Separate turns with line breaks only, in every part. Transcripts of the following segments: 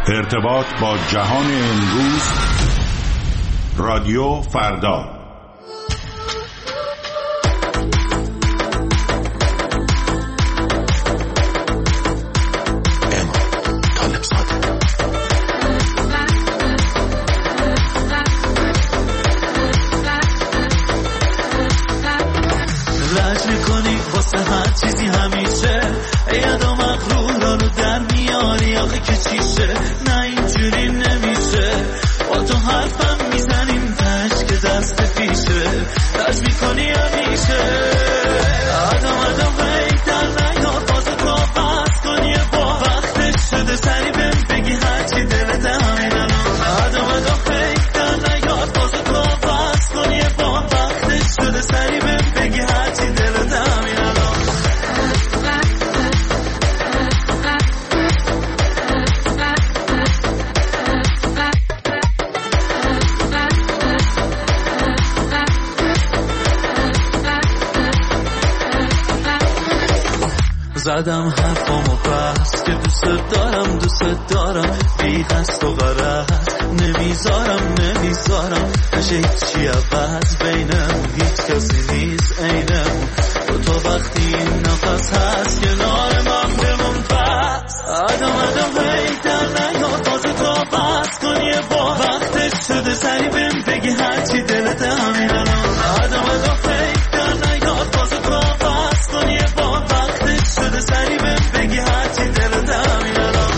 ارتباط با جهان امروز. رادیو فردا.
رج میکنی واسه هر چیزی همیشه، ایادا مغرورا رو در میاری آخه که چیشه. نه اینجوری نمیشه، با تو حرفم میزنیم تش که دست پیشه. رج میکنی همیشه آدم غیب در نیاد، بازه تو بس کنی با وقتش شده سری بهم بگی هرچی دلت همین الان. آدم غیب در نیاد، بازه تو بس کنی با وقتش شده سری بهم بگی هرچی دلت همین الان. زدم حرفامو بس که دوست دارم بی قصد و غرض نمیذارم نشه هیچی عوض بینمون، هیچ کسی نیست عینمون. تو وقتی این نفس هست کنار من بمون پس. آدم هی در نیاد، بازه تو بس کنی با وقتش شده سری بهم بگی هرچی دلت همین الان. آدم هی در نیاد، بازه تو بس کنی با وقتش شده سری بهم بگی هرچی دلت همین الان.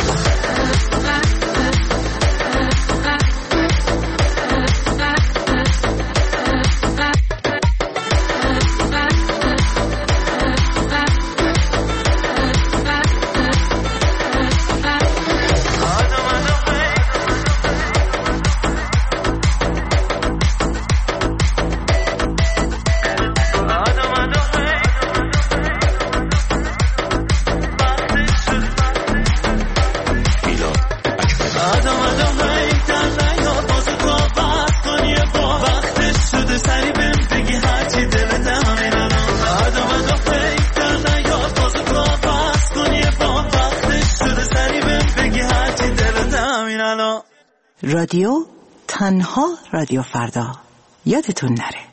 رادیو تنها رادیو فردا، یادتون نره.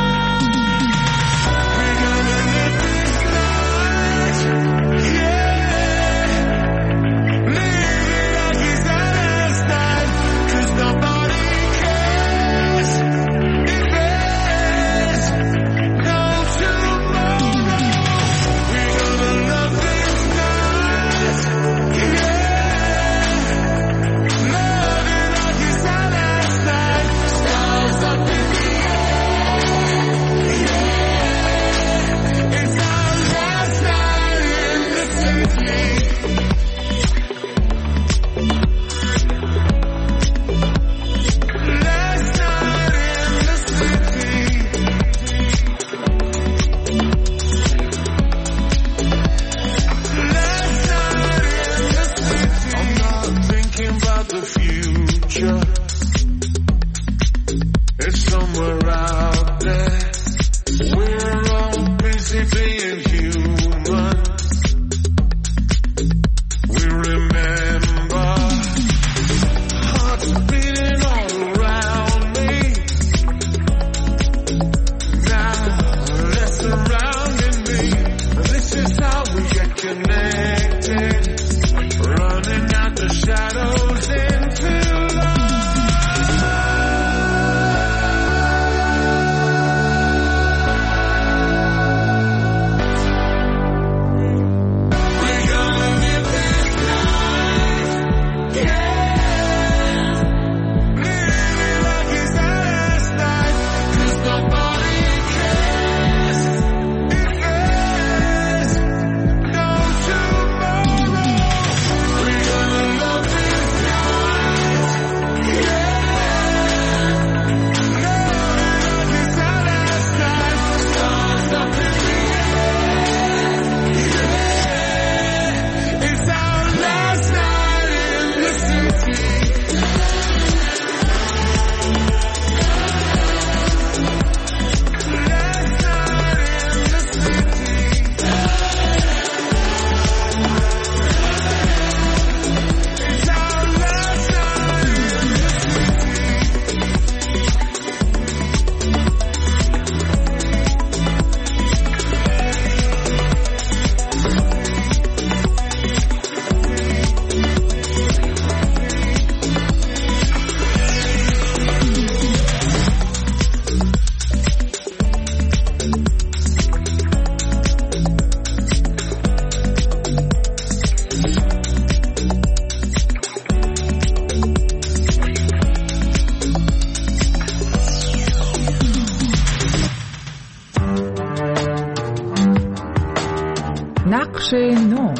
Yeah.
نقش نو.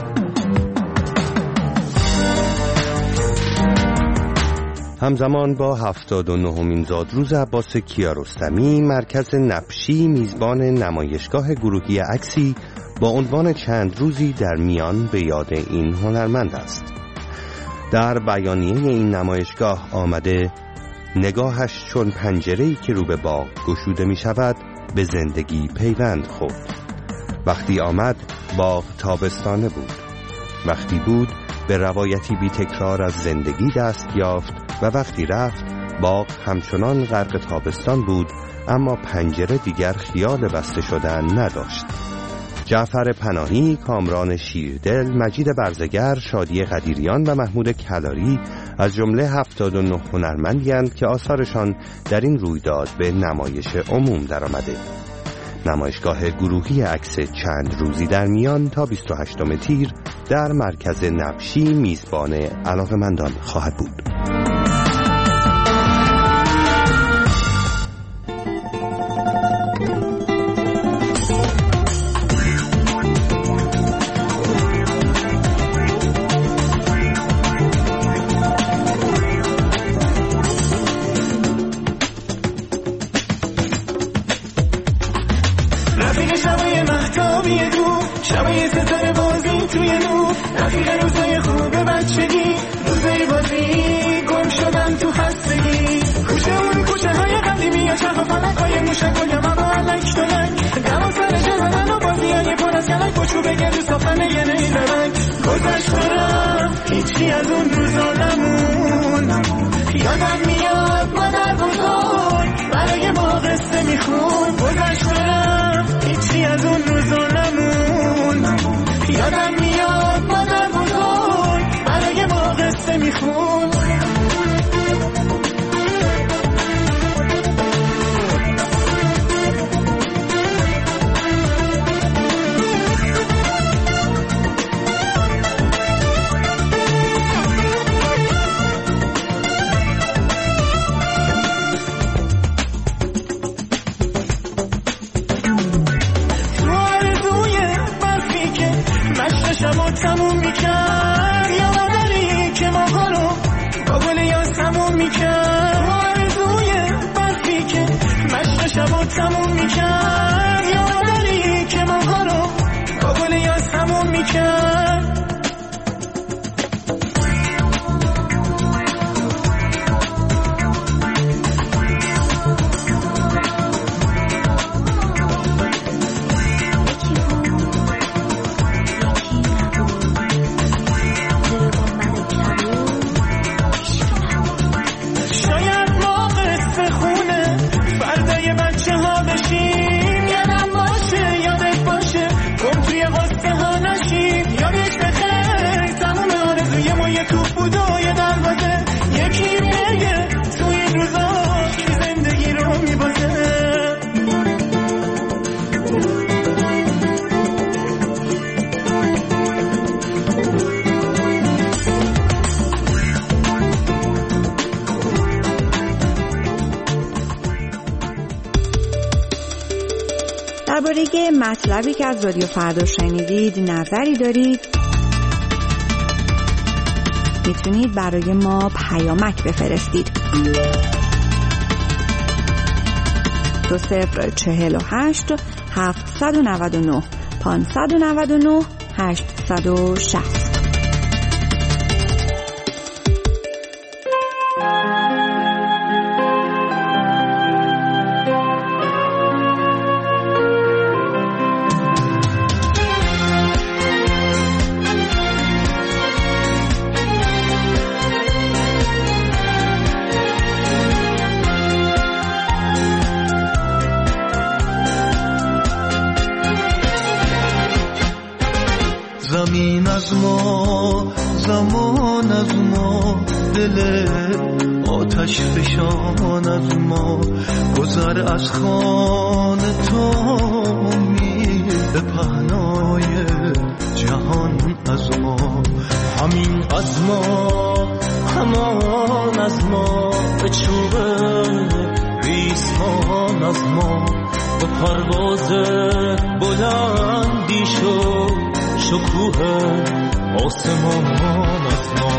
همزمان با 79مین زادروز عباس کیارستمی، مرکز نبشی میزبان نمایشگاه گروهی عکسی با عنوان چند روزی در میان به یاد این هنرمند است. در بیانیه این نمایشگاه آمده نگاهش چون پنجره‌ای که رو به باغ گشوده می شود به زندگی پیوند خورد. وقتی آمد باغ تابستانه بود، وقتی بود به روایتی بی تکرار از زندگی دست یافت و وقتی رفت باغ همچنان غرق تابستان بود اما پنجره دیگر خیال بسته شدن نداشت. جعفر پناهی، کامران شیردل، مجید برزگر، شادی قدیریان و محمود کلاری از جمله 79 هنرمندی‌اند که آثارشان در این رویداد به نمایش عموم درآمده. نمایشگاه گروهی عکس چند روزی در میان تا 28 تیر در مرکز نبشی میزبان علاقه‌مندان خواهد بود.
هیچی از اون روزا نمون، یادم میاد مادر بزرگ برای ما قصه میخون. گذشت رفت هیچی از اون روزا نمون، یادم میاد مادر بزرگ برای ما قصه میخون. تموم میکرد یادری که ما رو با گل یاس تموم میکرد. آرزوی برفی که مشت شبا تموم میکرد یادری که ما رو با گل یاس تموم میکرد.
درباره مطلبی که از رادیو فردا شنیدید نظری دارید میتونید برای ما پیامک بفرستید. 2048 799 599 860.
زمین از ما، زمان از ما، دل آتش فشان از ما، گذر از خان تو امید پهنای جهان از ما. همین از ما، همان از ما، به چوب ریسمان از ما، به پرواز بلندی شد شکوه آسمان از ما.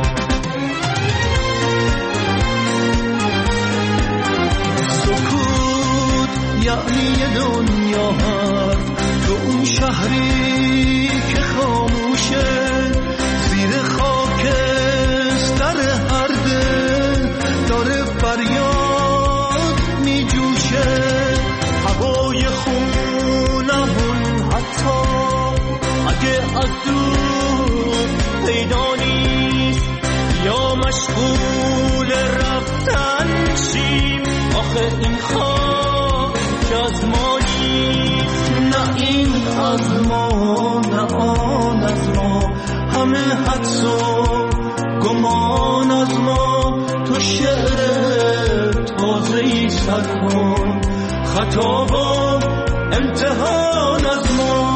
سکوت یعنی دنیا هست تو اون شهری که خاموشه، زیر خاکستر هر دل داره فریاد می جوشه. هوای خونمون حتی اگه از دور پیدا نیست یا مشغول رفتن شیم، آخه این خاک از ما نیست. نه این از ما نه آن از ما، همه حدس و گمان از ما. تو شعر تازه‌ای سر کن، خطا و امتحان از ما.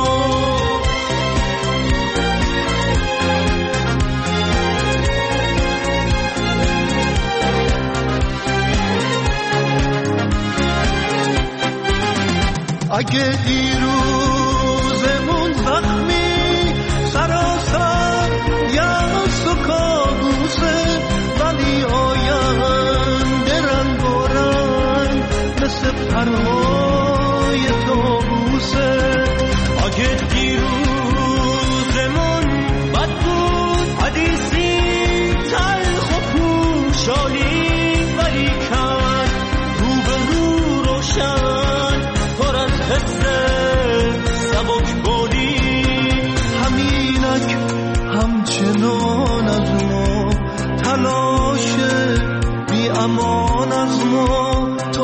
اگه دیروزمون زخمی سراسر یأس و کابوسه، ولی آینده رنگ و رنگ مثل پرهای طاووسه. اگه دیروزمون بد بود حدیثی تلخ و پوشالی، ولی کن رو به رو روشن پر از حس سبک بولی. همینک همچنان از ما، تلاش بی امان از ما. تو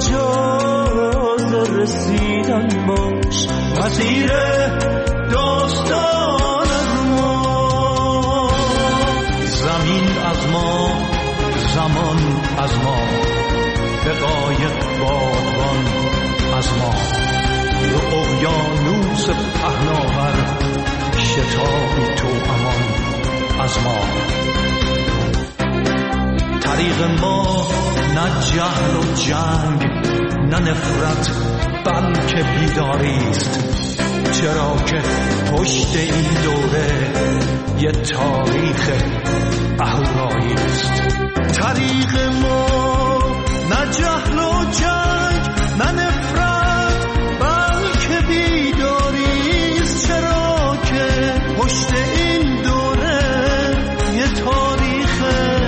اجازه رسیدن باش، مسیر داستان از ما. زمین از ما، زمان از ما، بقایق بادبان از ما. رو اقیانوس پهناور شتابی تو امان از ما. طریق ما نه جهل و جنگ نه نفرت بلکه بیداریست، چرا که پشت این دوره یه تاریخ اهوراییست. طریق ما نه جهل و جنگ نه نفرت بلکه بیداریست، چرا که پشت این دوره یه تاریخ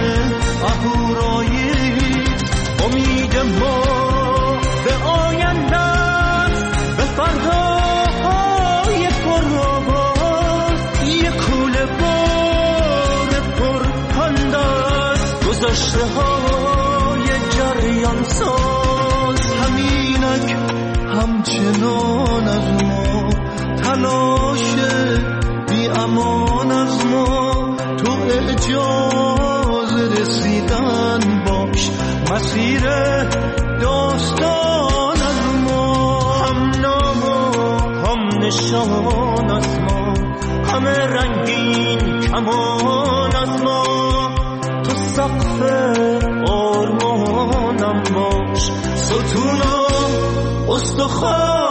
اهوراییست. امید ما به آینده به فرداهای پرآواز، یه کوله بار پرپندست گذشته های جریان ساز. همینک همچنان از ما، تلاش بی امان از ما. تو اجازه رسیدن باش، مسیر داستان از ما. هم نام و هم نشان از ما، همه رنگین کمان از ما. تو سقف آرمانم باش، ستون و استخوان